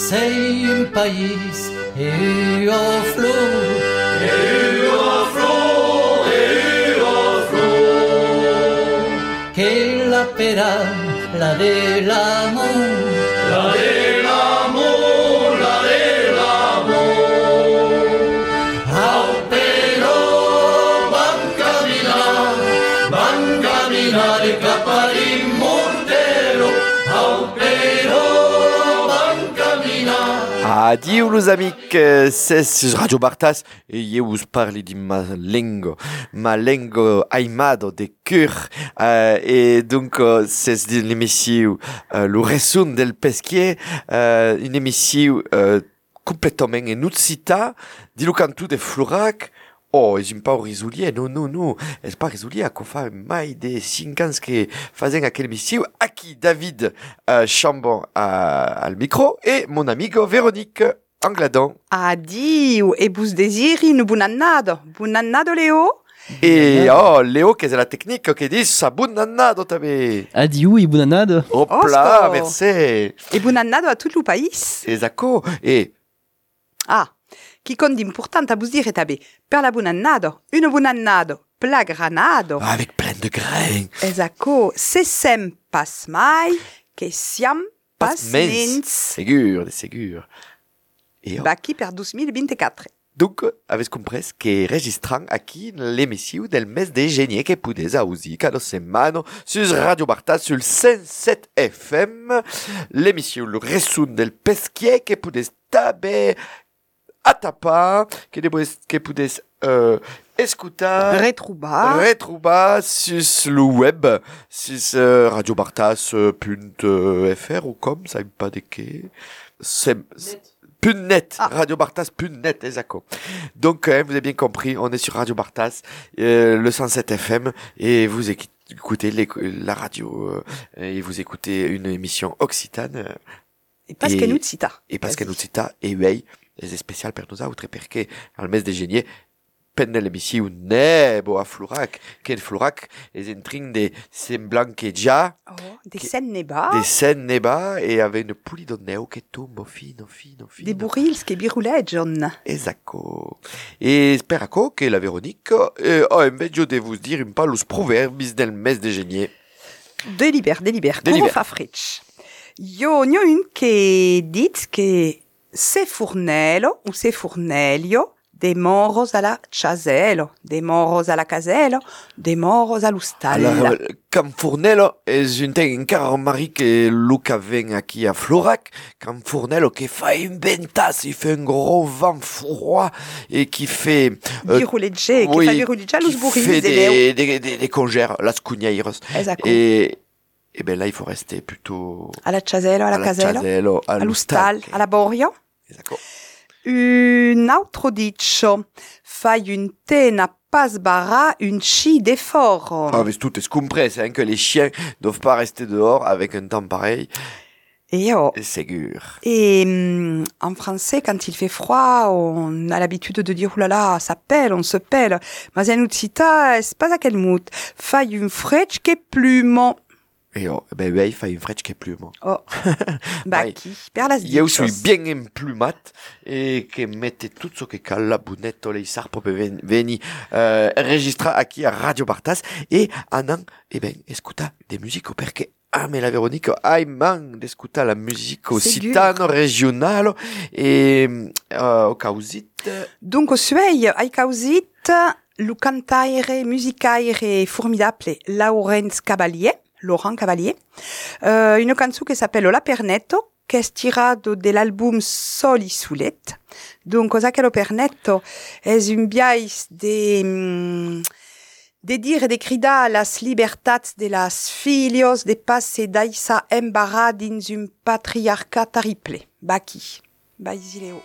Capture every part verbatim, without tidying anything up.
sei un país e o flu, e o flu, e o flu, che la pera, la de l'amor, la de l'amor, la de l'amor. Au però van caminar, van caminar cap a l'immortelo, au però van caminar. Adieu les amis, c'est Radio Bartas et je vous parle de ma langue, ma langue aimada de cœur. Euh, et donc euh, c'est une émission, euh, le résumé del pesquier, euh, une émission euh, complètement inutsita, di lo canto de Florac. Oh, és un pau risolier, non, non, non, és pas risolier, qu'on fa mai de cinq ans que faisant aquelle émission. Aquí David euh, Chambon à, à le micro et mon amigo Véronique Angladon. Adieu, e bus desiri un buon annado. Buon annado, Léo. Et oh, Léo, qui est la technique, qui dit sa buon annado també. Adieu et bonne annade. Hopla, merci. E buon annado a tout le pays. Esatto, et... Ah, chi condi importante a bus dire tabe, per la buon annado, un buon annado, pla granado. Avec plein de grains. Esatto, se sem pas mai, che siam pas mens. Ségur, ségur. Et oh. Baki per douze mille vingt-quatre. Donc, avete compreso che registrant aquí l'emissione del mes de genie che potete usare cada settimana su Radio Bartas sul cent sept F M, l'emissione, le resume del pesquier che potete tabe a tapa, che, che potete uh, escutar, retroubar, retroubar sur le web, sur uh, radiobartas punto f r ou comme, ça ne pas de que, c'est... .net, ah. Radio Bartas .net, exactement. Donc, hein, vous avez bien compris, on est sur Radio Bartas, euh, le cent sept F M, et vous écoutez les, la radio, euh, et vous écoutez une émission occitane. Euh, et parce qu'elle nous cita. Et parce qu'elle nous cita, et oui, c'est spécial per nous autres, perché al mes de genie, penne l'émission nebo a Florac, che il Florac est en train de semblant que già oh, des scènes neba des scènes neba e ave une puli de neu che tomba fino fino fino des bourrils che biruleggion. Esatto. E speraco che la Véronique eh, oh, invece de vous dire un po' los proverbis del mes de genie. Deliber, deliber, come fa freccia. Io ne ho un che dit che se furnello o se furnelio de moros alla chaselo, de moros alla caselo, de moros all'ustalla. Alors, quand Fournello est une thing encara remarqué que Luca vient aquí à Florac, quand Fournello qui fait une ventasse, il fait un gros vent froid et qui fait... Euh, Birulegge, qui oui, fait birulegge los burris. Qui fait des, des, des, des congères, las cugneiros. Exactement. Et, et ben là, il faut rester plutôt... Alla chaselo, alla caselo, all'ustalla, alla borio. Exactement. Un altro dicho, fai un te n'a pas sbarra un chi d'effort. Ah, mais tout est compris, c'est hein, que les chiens doivent pas rester dehors avec un temps pareil. Et oh. C'est sûr. Et hum, en français, quand il fait froid, on a l'habitude de dire, oulala, ça pèle, on se pèle. Mais en utsita, c'est pas à quel mood. Fai un frecce che plume. Et oh, ben oui, il fait une frecce qui est plume. Oh, bah oui. Qui per las Io suis bien implumat et che mette tutto ciò che cala bunetto le sarpo per veni euh, registra aquí a Radio Bartas e anan e ben escuta de musico perché ah mais la Véronique ai man d'escuta la musique occitano regionale et euh, au causit. Donc au suei ai causit lo cantaire musicaire formidable Laurence Cavalier. Laurent Cavalier, euh, une canzone qui s'appelle La Pernetto, che è tirata dell'album Soli Sulet. Donc, cosa che lo Pernetto è un biais de, mm, de dire e de cridar las libertats de las filios de passe d'aissa embarrà dins un patriarcat terrible. Baki. Basileo.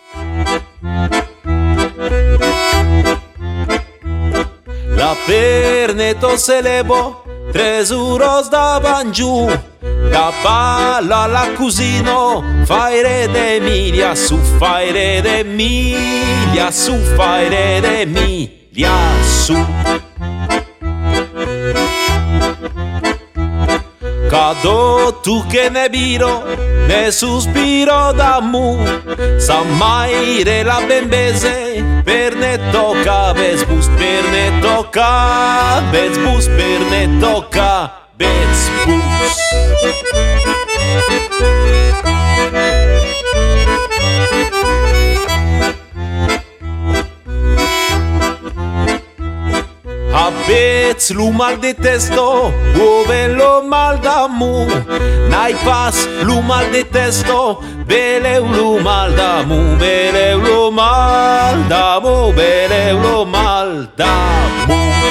La Pernetto celebo Tres euros davan giù, da balla alla cusino, faire d'Emilia, su faire d'Emilia, su faire d'Emilia, su. Cado tu che ne biro, ne sospiro d'amore, sa mai la bembese, per ne tocca, bezbus, per ne tocca, bezbus, per ne tocca, bezbus. Aveți lu mal de testo, uvello mal d'amour. N'hai pas lu mal de testo, beleu lu mal d'amour, beleu lu mal d'amour, beleu lu mal d'amour.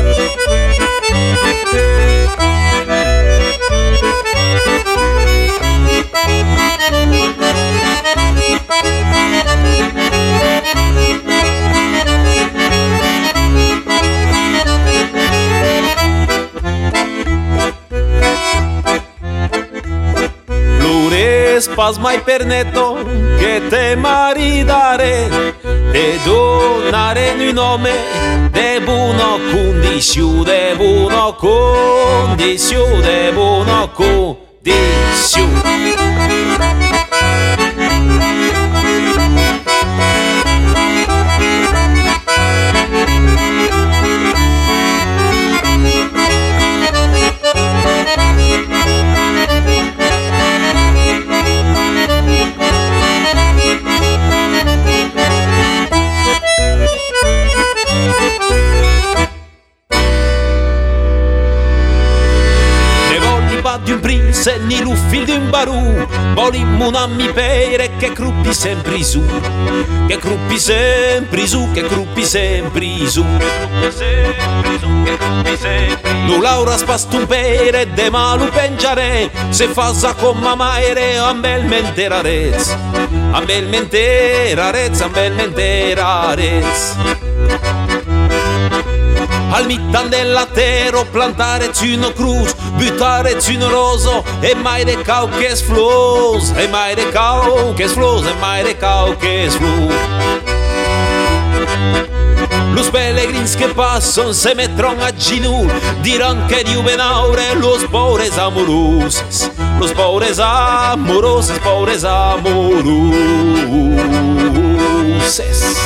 Pas mai perneto che te maridare, te donare un nome de buona condizione, de buona condizione, de buona condizione. Di un prince ni l'uffil di un barù, volimmo un ammi pere che cruppi sempre su, che cruppi sempre su, che cruppi sempre su, che cruppi sempre su, che cruppi sempre su. Nu Laura spasto un pere de malu pengiare, se fasa con mamaere ambelmente rarez, ambelmente rarez, ambelmente rarez. Al mittan dell'atero plantare una cruz, buttare una rosa, e mai de cau che sflos, e mai de cau che sflos, e mai de cau che sflos. Los pellegrins che passano se mettono a ginù, diran che Dio benaure los pobres amorosos, los pobres amorosos, pobres amorosos.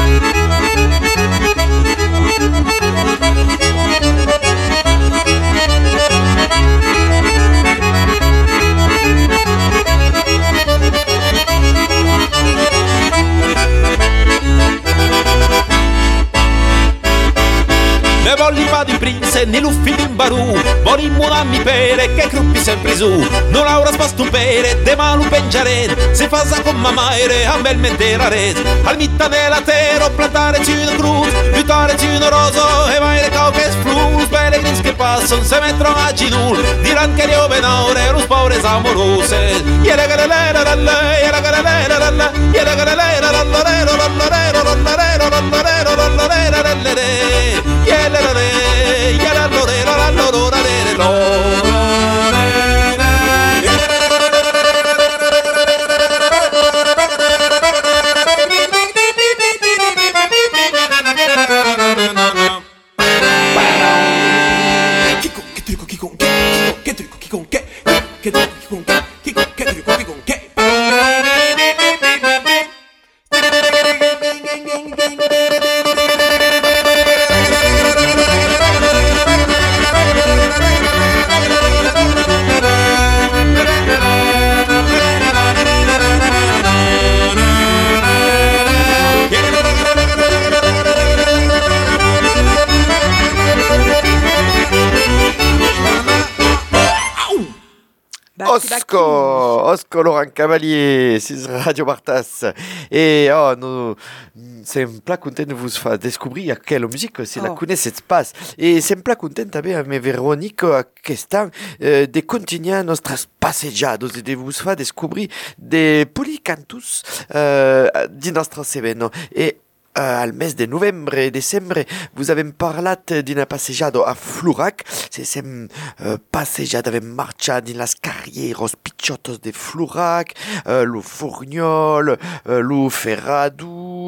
Ne vogliva di prince né l'uffi di un barù, volimmo un ammi pere che cruppi sempre su, non avrà spasto un pere, de malu pengiare, se fasa con mamaere a belmente rare, al mitta della tero plantare una cruz, buttare una rosa e mai le cauche sflus, pellegrins che passano se mettono a ginù, diran che Dio benore los pobres amorose, iera galera dalla, iera galera dalla, iera galera dalla, rero dalla, rero dalla, rero dalla, rero dalla, rero dalla, yeah. Osco, Osco Laurent Cavalier, sur Radio Bartas. Et oh, nous, c'est un plat content de vous faire découvrir quelle musique, c'est oh. La connaissez pas. Et c'est un plat content avec mes Véronique, question euh, de continuer notre passeggiados et de vous faire découvrir des policantus euh, di nostra Seveno. Et Uh, al mes de novembre e decembre vous avez parlat d'una passejada a Flurac. Se sem uh, passejada avem marchat in las carrieros picciotos de Flurac, uh, lo Forgnol, uh, lo Ferradu,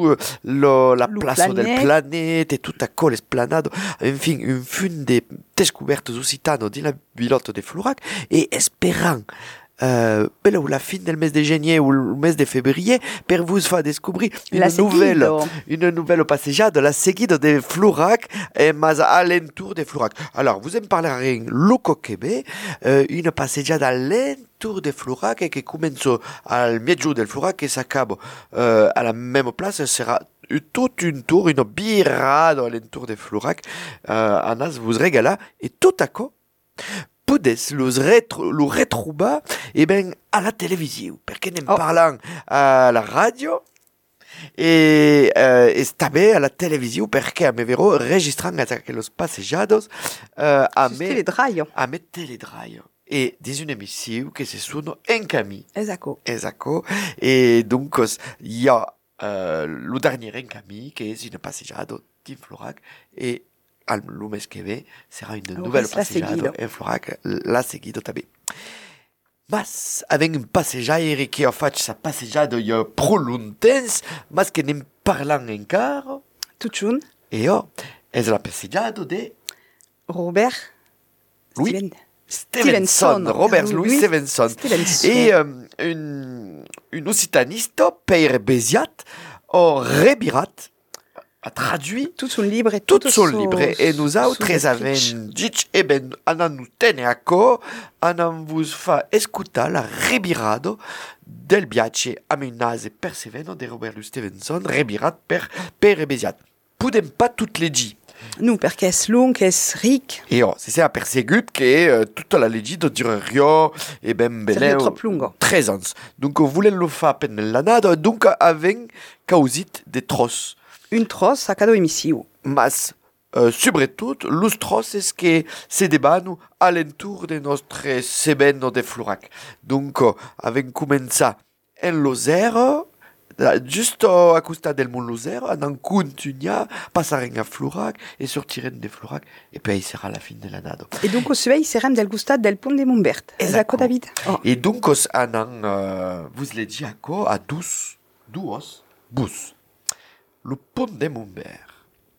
sous lo, la Lo place del planet. planeta e tutta con l'esplanado. Enfin, un fun de descobertes occitano di la vilotte de Florac e esperant Euh, bella ou la fin del mes de juillet ou le mes de février per vous faire découvrir une La nouvelle seguido. une nouvelle passeggiata la seguida de Florac et mas alentour de Florac. Alors vous en parlerez Loco Québec, euh, une passeggiata alentour de Florac et qui commence al mezzo del Florac et s'accabe euh, à la même place sera toute une tour, une birrade alentour de Florac. Euh, Anas vous régala et tout à coup Podes los retro, lo retrouba eh ben, à la télévision, perché ne Oh. parlant à la radio e, uh, e stabe à la télévision perché a me vero registrant aquellos passeggiados uh, a Juste me les draio. a me teledraio e di un'emissione che si sono en cami. Esatto. Esatto. E dunque il y a uh, lo dernier en cami che è un passeggiato di Florac e al lumes que ve serà une Lo nouvelle res la passeggiata seguido. en Florac la seguido també. Mas avec un passeggiaire che ho fatto sa passeggiata io pro lontens, mas che ne parlant encara Tutun. e io è la passeggiata de Robert. Louis Steven. Stevenson, Stevenson. Robert Louis Louis Stevenson. Stevenson. E um, un, un occitanista per Béziat o rebirat a traduit Tout son libre et tout tout son son- libre e nous autres son avem speech. dit e ben anan nous tene a co anan vos fa escutar la rebirado del viace a menase perseveno de Robert Louis Stevenson rebirat per per Béziat. Podem pas toutes les dire. Nu, perché è lung, è ric. E oh, se c'est a persegut che uh, tutta la legida durerio e ben Seria beneu trop lungo. tres ans. Donc voulem lo fa pen nell'anado donc avem causit de tros. Un tros a cada emissiu. Mas uh, sobretot los tros es que se debanu alentour de nostre sebeno de Florac. Donc uh, avem comença en lo zero giusto a costa del Mont Lozère, anan continuar, passaren a Florac e sortiren de Florac e poi sarà la fin de l'anado. E dunque svei serem del gustat del pont de Montbert. Esatto, David. Oh. E duncos anan, uh, vos le diaco a dus, duos, bus. Le pont de Montbert.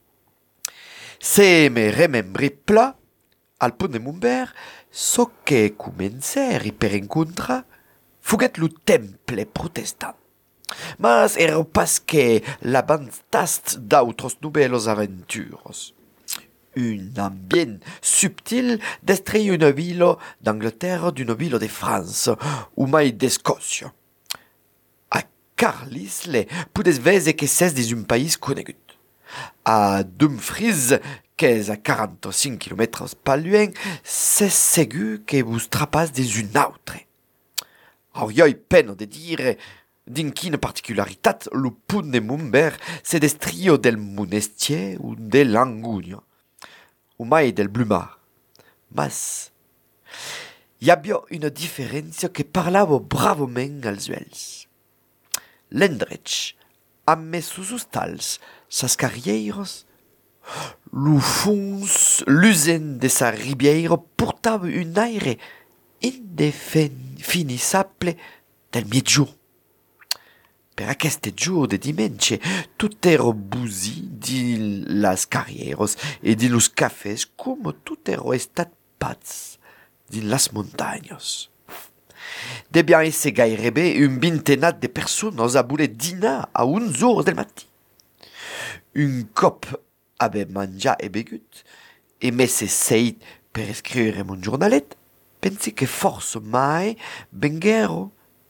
Se me remembri pla, al pont de Montbert, so che comenceri per incontra, fuget lo temple protestant. Mas ero pas que l'abanstast d'autres nouvelles aventuros. Un ambient subtil d'estrei una vilo d'Angleterre d'une vilo de France, ou mai d'Escocia. A Carlisle, pudes vese que ses des un país conegut. A Dumfries, qu'es a quarante-cinq kilomètres pas loin, c'est segur que vos trapas des un autre. Aurioi peine de dire din quina particularitat lo pont de Montbert se destrio del Monestier ou de l'Angugno, ou mai del Blumar. Mas hi havia una diferència que parlava bravament als uells. L'endretx, amb mes sus hostals, sas carrieiros, lo fons l'usen de sa ribiera portava un aire indefinissable del migjor. Per aquest giorno de dimanche, tot ero busi di las carrieros e di los cafés come tot ero estat pats di las montagnes. Debian esse gairebé un vintenat de persones a voler dinar a onze heures del matí. Un cop ave mangiat e begut, e messe seit per escriure mon journalet, pense que forse mai venguero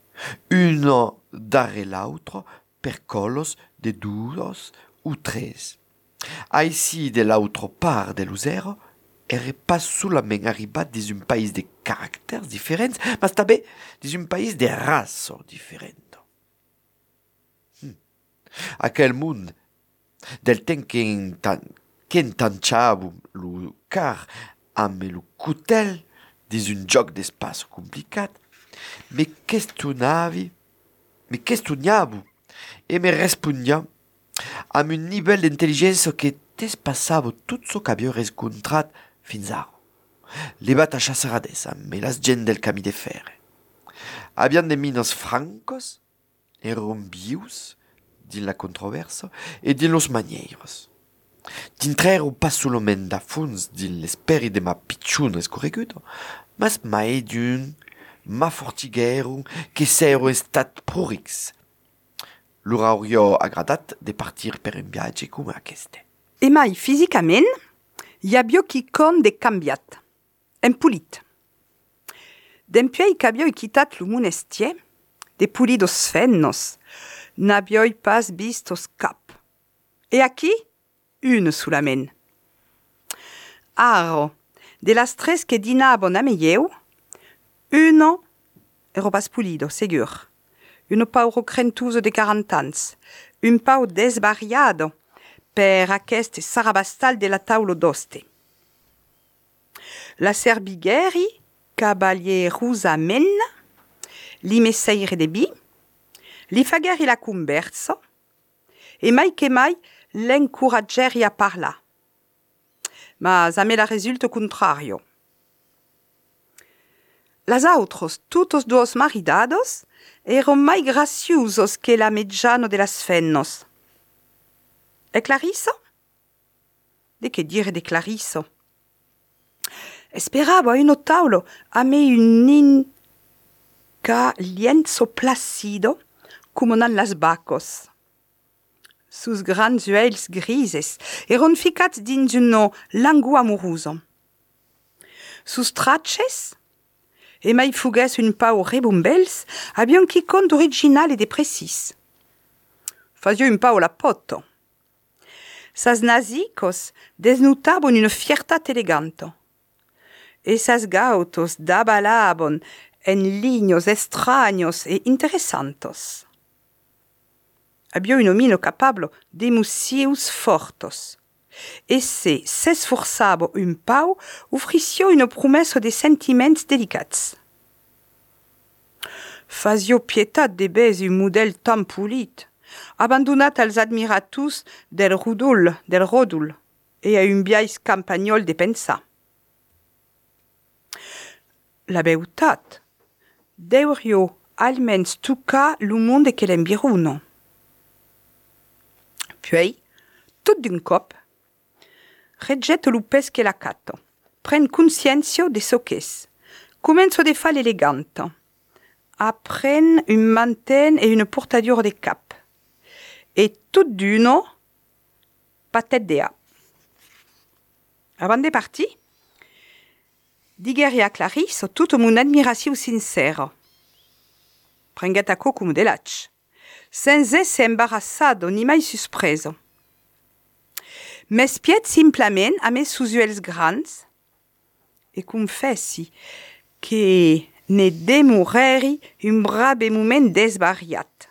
uno dare l'autre per colos de dos ou tres. Aici de l'autre part de l'usero, ere pas solament arribat des un país de caractères diferents, mas també des un país de races diferents. Hmm. Aquel mund del temps qu'entanciavo lo car amb lo cutel des un joc d'espace complicat, me questionavi, me questionavo e me respondia amb un nivell d'intelligència que despassava tot ce qu'havia rescontrat fins ara. Levat a xassarades amb las gent del camí de fer. Haviam de minos francos, eron vius, din la controversa e din los manieiros. Dintrero passo lo men da funs din l'esperi de ma picciun escorregudo, mas mai d'un ma fortiguero che sero estat prorix. Lur haurio agradat de partir per un viatge come aqueste. E mai fisicament, hi havia quicon de canviat, empulit. Dempuei qu'avioi quitat lo monestier, de pulidos fennos, n'avioi pas vistos cap. E aquí, une solament. Aro, de las tres que dinabon ameieu, uno ero pas pulido, segur. Un pau crentuso de quaranta ans, un pau desvariado per aquest sarabastal de la taulo d'oste. La serbigueri, cabalierusament, li messeire de bi, li fageri la conversa, e mai che mai l'encouraggeri a parlar. Mas a me la resulta contrario. Las autros, tutos dos maridados, eran mai graciosos que la mediano de las fennos. E Clarissa? De che dire de Clarissa? Esperavo a uno taulo a me un inca lienzo placido como nan las bacos. Sus grands uells grises eran ficats dins un lango amoruso. Sus traches, e mai fugues un pau rebombels, avion quicon d'original e de precis. Fazio un pau la poto. Sas nasicos desnutabon una fiertat elegante. E sas gautos dabalabon en lignos extraños e interessantos. Aviò un omino capablo d'emotius fortos. E se s'esforçava un pau, ufricio una promessa de sentiments delicats. Fazio pietat de bes un model tan polit, abandonat als admiratus del Rudul, del Rodul, e a un biais campagnol de pensar. La beutat deurio almens tuca lo monde che l'enviruno. Puis, tot d'un cop, regget lo pes che la cato, pren consciencio de so qu'es, comenzo de fal elegante, appren un manten e una portadura de cap, e tot d'uno, patet dea. Avant de partir, digeri a Clarisse toute mon admiration sincère. Prenget a co cum de lach, sans esse embarassado ni mai suspreso. M'espiet simplement a mes susuels grands e confessi che ne demoreri un brave moment desvariat.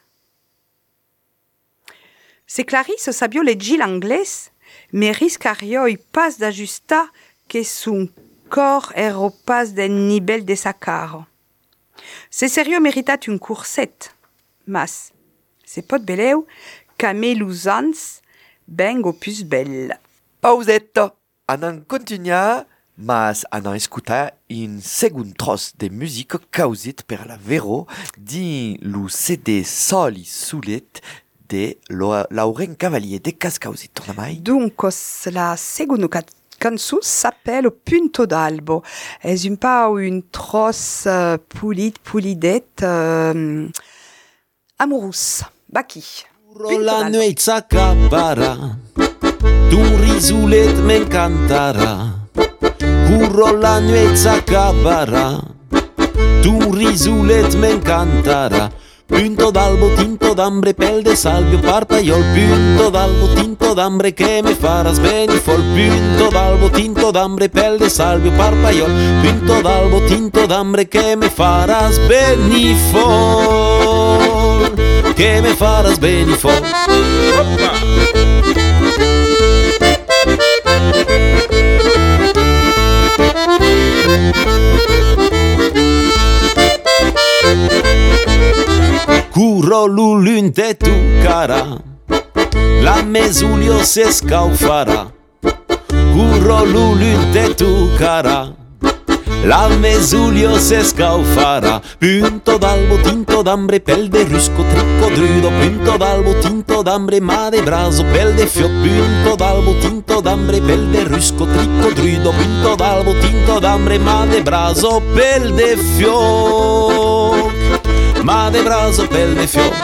Se Clarisse sabio leggi l'anglès, me riscarioi pas d'ajustar que son cor ero pas d'un nivell de sa cara. Se serio meritat un curset, mas se pot beleu qu'a me l'usans ben opus bel. Pausetta! Anan continua, mas anan escuta un segon tros de musique causit per la Vero di lo C D soli sulet de Lauren Cavalier de Cascausit. Torna mai? Donc, la seconde cançó s'appelle Punto d'Albo. És un pau un tros uh, pulit, pulidet, uh, amorous. Baki. La nuit s'acabarà, tu risulet m'encantarà. Curro la nuit s'acabarà, tu risulet m'encantarà. Punto d'albo, tinto d'ambre, pel de salvio, parpaiol. Punto d'albo, tinto d'ambre, che me faras benifol. Punto d'albo, tinto d'ambre, pel de salvio, parpaiol. Punto d'albo, tinto d'ambre, che me faras benifol. Che me faras benifol. Curro l'ulun de tu cara, la mesulio se scaufarà. Curro l'ulun de tu cara, L'al mesulio se scaufarà, punto d'albo tinto d'ambre, pel de rusco tricco drudo, punto d'albo tinto d'ambre, ma de braso, pel de fio, punto d'albo tinto d'ambre, pel de rusco tricco drudo, punto d'albo tinto d'ambre, ma de braso, pel de fio, ma de braso, pel de fio.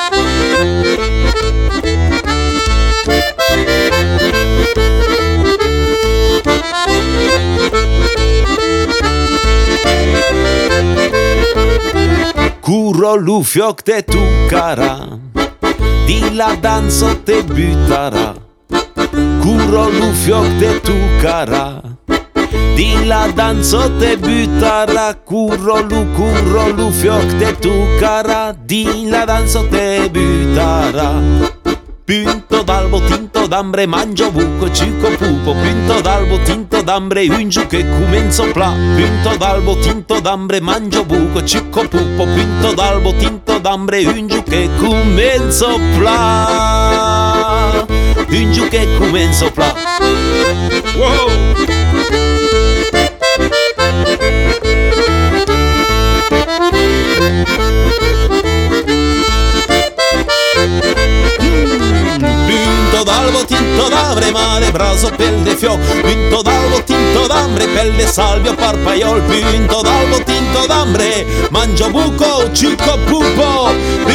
Curro lu fioc te tu cara, di la danzo te buttarà. Curro lu fioc te tu cara, di la danzo te buttarà. Curro lu, curro lu fioc te tu cara, di la danzo te buttarà. Punto d'albo tinto d'ambre, mangio buco, cico pupo. Punto d'albo tinto d'ambre, ungiu che comenzo pla. Punto d'albo tinto d'ambre, mangio buco, cico pupo. Punto d'albo tinto d'ambre, ungiu che comenzo pla. Ungiu che comenzo pla. Wow! Punto d'albo tinto d'ambre, mare braso pel de fio. Punto d'albo tinto d'ambre, pel de salvio parpaiol. Punto d'albo tinto d'ambre, mangio buco, cico pupo.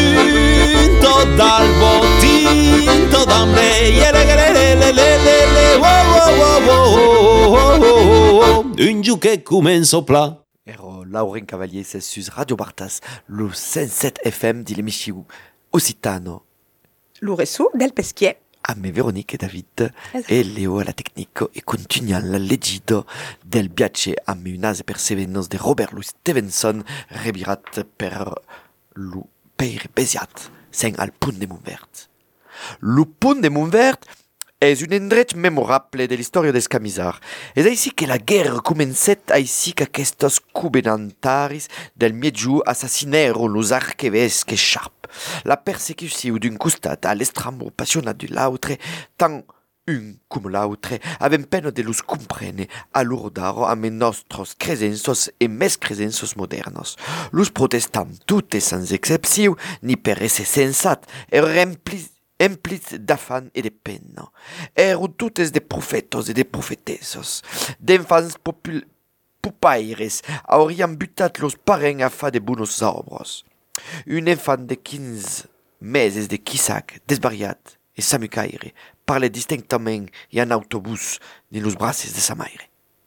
Punto d'albo tinto d'ambre, yelelelelelelele, wow wow wow wow. Un giù che comenzo pla. Ero Lauren Cavalier, c'est sur Radio Bartas, le cent sept F M di l'Emisciu Occitano. L'Uresu del Peschier. A me Véronique e David Esatto. e Leo alla tecnico e continuiamo l'egito del viaggio a me unase persevenos de Robert Louis Stevenson rebirat per lu per besiat sen al punt de Montvert. Lu punt de Montvert és un endret memorable de l'història dels camisars. És així que la guerra comencet així que aquestos covenantaris del Miedju assassinèron los arquevesques Sharp. La persecució d'un costat a l'extrême passionat de l'autre, tant un com l'autre avem pena de los comprene a l'ordaro amb nostres cresenços e més cresenços modernos. Los protestants, totes sans excepció, ni per esse sensat, eren remplis emplis d'afan e de pena. Eren totes de profetos e de profetessos, d'enfants popul- pupaires, haurien butat los parents a fa de bonos obres. Un enfant de quinze meses de Kisak, desvariat e samucaire, parlait distinctament e en autobus ni los braces de sa maire.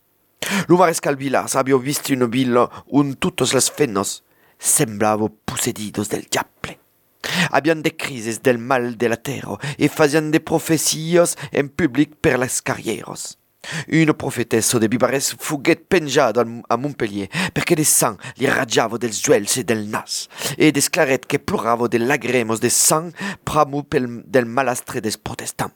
Lo marescal Villars aveva visto una villa on totes les fenos semblavo possedidos del diable. Habían de crises del mal de la terra e fazian de profecias en public per les carrieros. Una profetessa de Bibarès fuguet penjada a Montpellier perché de sang li raggiava dels uels e del nas e desclaret che plorava de lagremos de sang pramu pel del malastre des protestants.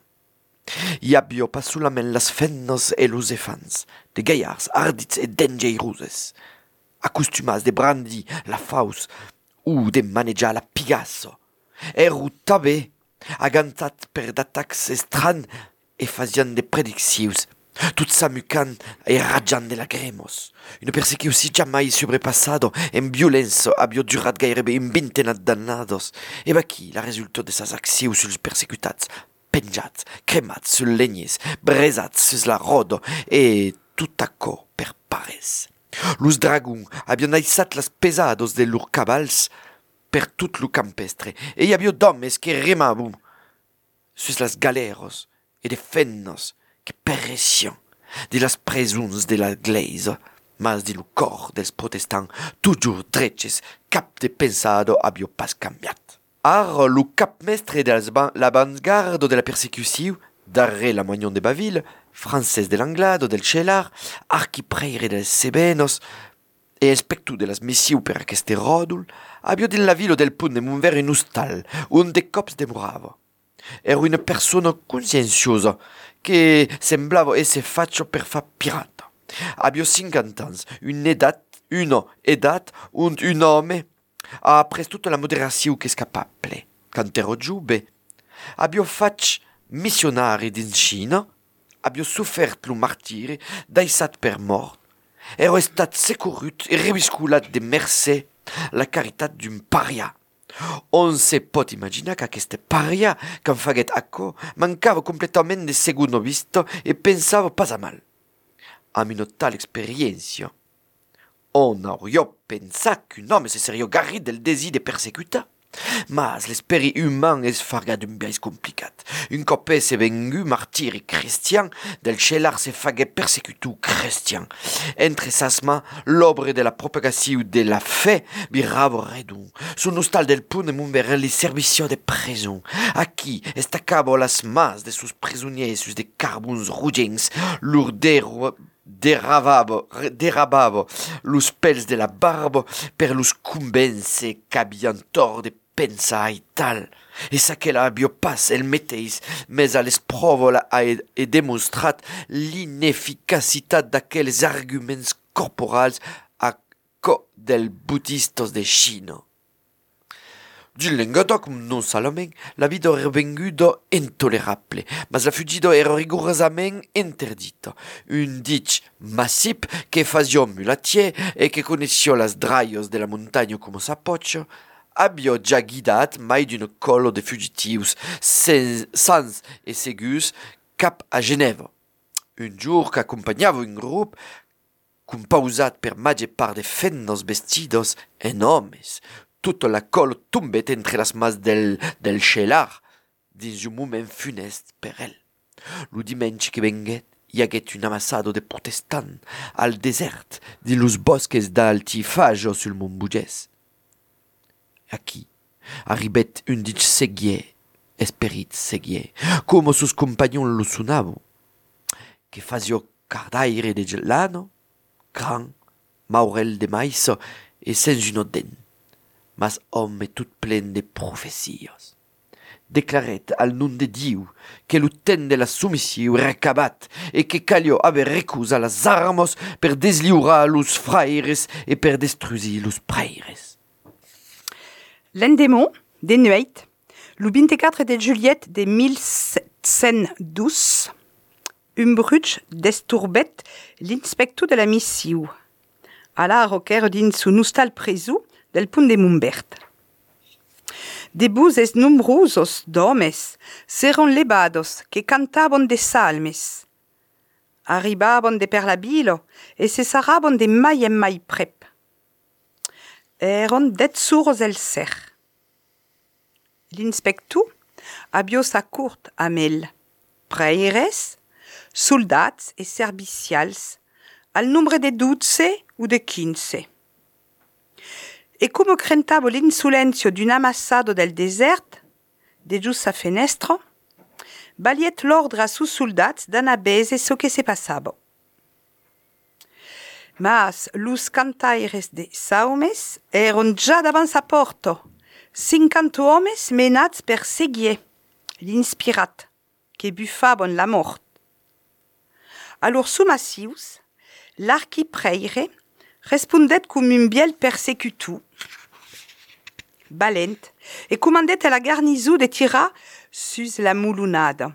I abbio pas solament las fennos e los efans, de gaillards ardits e dengeiruses, acostumats de brandi la faus ou de manejar la pigasso. Eru també agantat per d'atacs estran e fazian de prediccions, tot samucant e raggiant de lagremos. Una persecució jamais sobrepassada en violença abbia durat gairebé un vintenat d'annados, e aquí la resultat de sas accions suls persecutats, penjats, cremats sul legnes, bresats sus la roda e tot aquò per pares. Los dragons habían aissat las pesados de lor cabals per tot lo campestre, e hi havia d'homes que remaven sus las galeros e de fennos que perecian de las presons de la gleisa, mas de lo cor dels protestants, toujours dreches, cap de pensado havia pas cambiat. Ar lo capmestre de l'avantgarde de la persecució, darrere la Moignon de Baville, Francès de l'Anglado, del Chelar, archipreire dels Cebenos, e inspectu de las missiu per aqueste rodul, abbia din la vila del punt de Montvert un hostal, un de cops demorava. Era una persona conscienciosa, che semblava esse faccio per fa pirata. Abbia cinquanta ans, un'edat, una edat, und un nome, apres tutta la moderazione che è scapabile. Cantero giube. Abbia fatto missionari in Cina, abbia sofferto lo martiri, daisat per mort, ero estat securut e revisculat de mercè la caritat d'un paria. On se pot imaginar qu'aqueste paria, qu'en faguet aquò, mancava completament de segundo visto e pensava pas a mal. Amb una tal experiència, on auria pensat qu'un homme se seria garrit del desir de persecutar. Mas l'esperit humain es farga d'un biais complicat. Un cop se vengu martir e cristian, del chelar se faguet persecutu cristian. Entre sas mans, l'obre de la propagació de la fe virava redun. Son hostal del punt de munver les servicios de preson. Aquí estacava las mans de sus prisoniers de carbuns rugens, lur dero Deravavo, derabavo los pèls de la barba per los convèncer qu'habian tort de pensar i tal. E s'aquela habio pas el meteis, mais a l'esprovola ha e demostrat l'ineficacitat d'aqueles arguments corporals a co del budistos de China. D'un lengadoc non solament la vida era venguda intolerable, mas la fugida era rigorosament interdita. Un ditch massip que fazia mulatier e que coneixia las draios de la montagna com sa pocha, abbia già guidat mai d'un colo de fugitius sans, sans e segus cap a Genève. Un jour qu'accompagnava un grup compausat per maggior part de fennos vestidos en homes, toute la colle tombait entre las mans del, del chelar, dins un moment funest per el. Lo dimenche que venguet, hi haguet un amassado de protestants al desert, dins los bosques d'altifajo sul Montbugès. Aquí arribet un ditch seguier, esperit seguier, como sus compagnons lo sonavo, que fazio cardaire de gelano, gran, maurel de maïs e sens un dent. Mas homme tout plen de profecios. Declaret al nom de Diu que l'uten de la submissió era acabat e que calio haver recusa las armos per desliurar los fraires e per destruir los praires. L'endemont, de nueit, le vingt-quatre de juillet de mille sept cent douze, un bruig desturbet l'inspector de la missió. Ala roquer dins un hostal preso del punt de Mumbert. Debus es numerosos d'homes seron levados que cantaban de salmes. Arribaban de per la bilo e se saraban de mai en mai prep. Eron det suros el cer. L'inspector abbia sa court amb el preires, soldats e servicials al nombre de dotze o de quinze. E come crentavo l'insolenzio d'un amassado del desert, de gius sa fenestra, baliet l'ordre a sus soldats d'anar a bese so que se passava. Mas los cantaires de saumes eron già davant sa porta, cinquanta homes menats per seguier, l'inspirat, que buffaban la mort. Alor sumassius, l'archipreire respondet com un biel persecutu, balent, e commandet a la garnison de tirar sus la mulunada.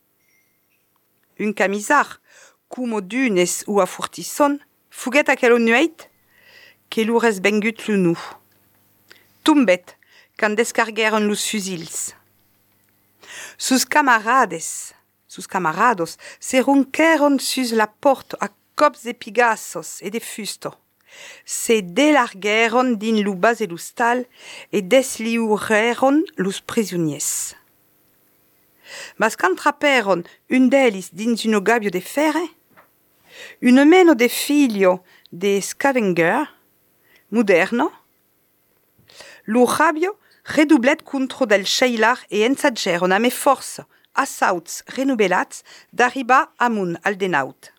Un camisar, como dunes ou a furtisson, fuguet aquelo nueit, que l'ures bengut lo nu. Tombet, quand descargueren los fusils. Sus camarades, sus camarados, se ronqueron sus la porta a cops de pigazos e de fusto. Se delargueron din lo bas de l'hostal e desliureron los prisoniers. Mas qu'entraperon un d'elis dins un gabio de ferre, un meno de figlio de scavenger, moderno, lo rabio redublet contro del cheilar e ensaggeron a me força assauts renubelats d'arribar amunt al denaut.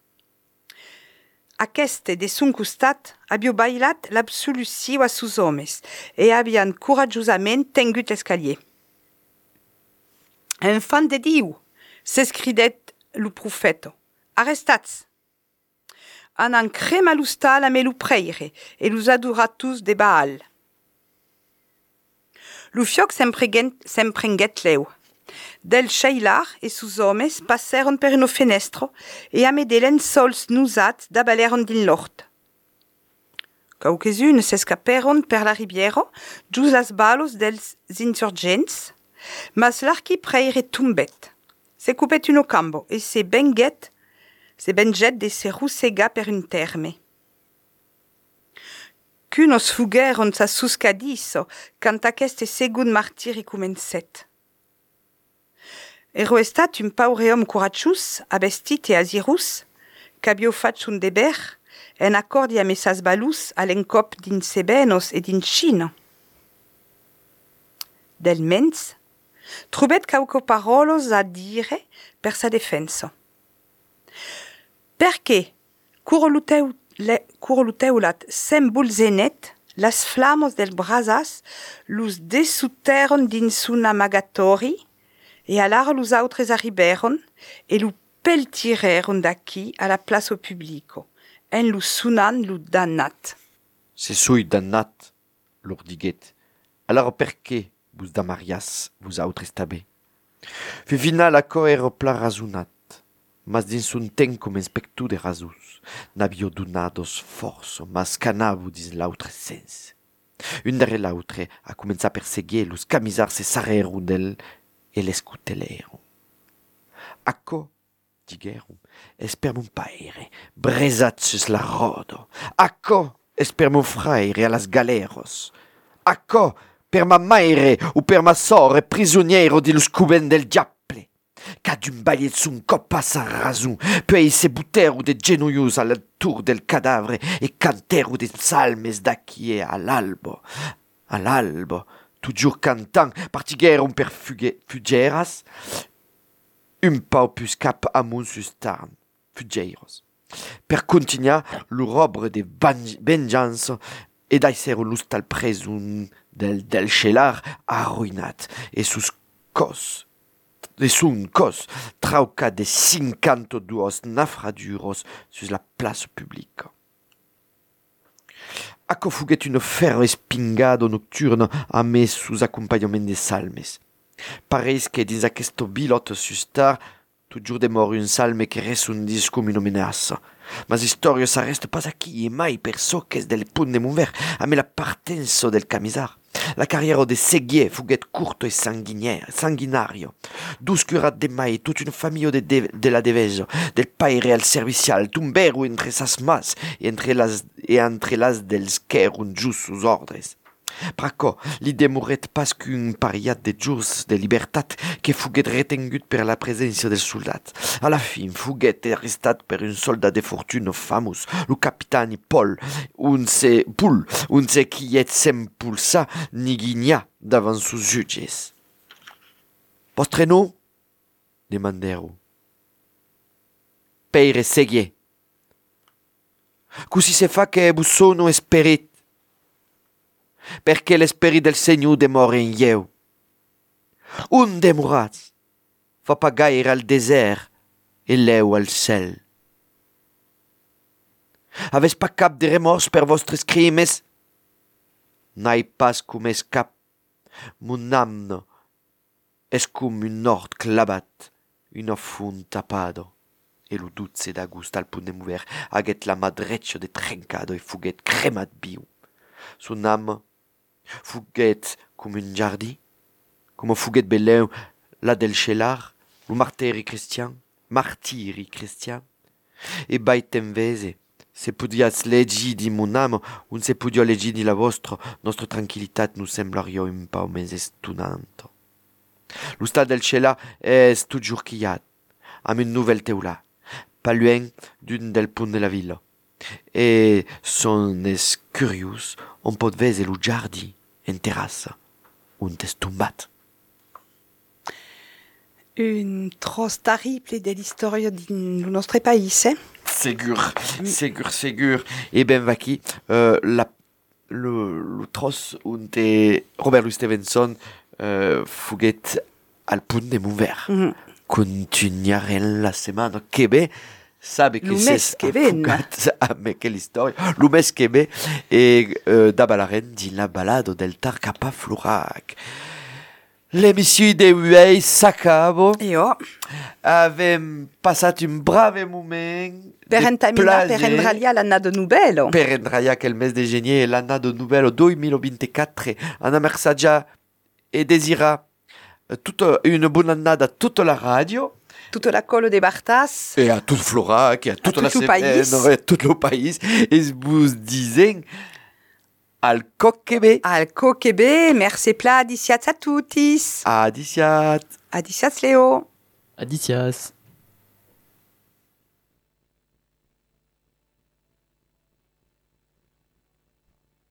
Aqueste de son costat abbia bailat l'absolució a sus homes e avian corajosament tengut l'escalier. Enfant de Diu, s'escridet lo profeta, arrestats. Anan crema l'hostal a me lo preire e los adoratus de Baal. Lo fioc s'emprenguet leu. Del Sheilar e sus homes passeron per uno fenestro e a medelen sols nusat dabaleron din l'ort. Quauquesun s'escaperon per la ribiero, gius las balos dels insurgents, mas l'archi preire tumbet. Se coupet uno cambo e se benguet, se benget de se russega per un terme. Qu'unos fugueron sa suscadiso cant aqueste segun martiri comencet. Ero estat un paure hom coratjus, abestit e azirus, qu'abio fatch un deber, en accordi a mesas balus a l'encop din sebenos e din China. Del mens, trubet cauco parolos a dire per sa defenso. Perché curoluteu Le curoluteulat sembulzenet, las flamos del brasas lus desuteron dins un amagatori, e alar lus autres arriberon, e lu peltireron d'aquí a la place au publico, en lu sunan lu dannat. Se sui dannat, lor diguet. Alors perché vos damarias vos autres tabe? Fi final a coer pla razunat, mas dins un ten com inspectu de rasus, n'avio donados forso, mas canavo dins l'autre sens. Un darre l'autre a començat a perseguir los camisars se sarreron del e l'escuteleron. Acco, digueron, esper mon paire, bresat sus la rodo. Acco, esper mon fraire a las galeros. Acco, per ma maire o per ma sore prisoniero di los cuben del diable. Ca d'un ballet sun coppa san razun, poi se buttero de genoius al tour del cadavre e cantero de psalmes d'acchie all'albo. All'albo, toujours cantant, partigueron per fuge, fugeras, un pau pus cap amun sus tarn, fugeiros. Per continuar l'obre de vengeance e d'aisero l'ustal presun del del Shelar arruinat e sus cos. De sun cos trauca de cinquanta duos nafraduros sus la place publica. Acco fuguet un ferro espingado nocturno a me sus accompagnament de salmes. Pareis que dins aquesto bilot sus tar, toujours demor un salme que resundis cum una menaça. Mas historia s'arresta pas aquí e mai per soques del punt de mover a me la partenso del camisar. La carriera de Seguier fuguet curto e sanguinario. Duscurat de mai toute une famille de, de, de la Deveso, del paire al servicial, tumbero entre sas mas e entre las, e entre las dels qu'erun just sus ordres. Praco, li demoret pas qu'un pariat de jours de libertat que fuguet retengut per la presència del soldat. A la fin, fuguet arrestat per un soldat de fortuna famous, lo capitani Paul, un se Poul, un se quiet s'impulsa ni guigna davant sus jutges. Vostre nom? Demandero. Peire Seguier. Così se fa che vos sono esperit, perché l'esperit del Senyor demora in ieu. Un demorats fa pagaire al desert e leu al cel. Aves pas cap de remors per vostres crimes? N'ai pas cum es cap. Mon âme es cum un nord clavat, un fund tapado. E lo duzze da gust al punt de mover aguet la madreccio de trencado e fuguet cremat biu. Son âme fuguet cum un jardi, cum fuguet beleu la del Shelar, lo martiri cristian, martiri cristian, e baitem vese, se podias legi di mon âme, un se podio legi di la vostra, nostra tranquillitat nu semblario un pau mes estunanto. Lo stad del Shelar es toujours quiat, am un nouvel teula, pas loin d'un del punt de la villa, e son es curious, on pot vese lo jardi en terrassa, un est tombat. Un tros terrible de l'historia din lo nostre país, eh? Segur, segur, segur. E ben vaki, uh, la, le, le tros un de Robert Louis Stevenson uh, fuguet al punt de mover. Mm-hmm. Continuaren la setmana que ve, sabe que c'est que ven. Ah, mais quelle histoire. Lo mes que ve e uh, da balaren di la balado del Tarcapa Florac. L'émission de Uei s'acaba. Io, Avem passat un brave moment. per de entamina, per plaisir. endralia l'anna de Nubello. Per endraia quel mes de genie e l'anno de Nubello duemilaventiquattro. Anna Mersagia e desira tutta une bonne année à toute la radio. Tutto la colo de Bartas. Et à toute Flora, qui a toute tout la le semaine, pays. ouais, tout le pays. Et vous disais, al coquebe, Al Kokebe, merci pla, adiciats a tutis. adiciat. Adiciats Leo. Adicias.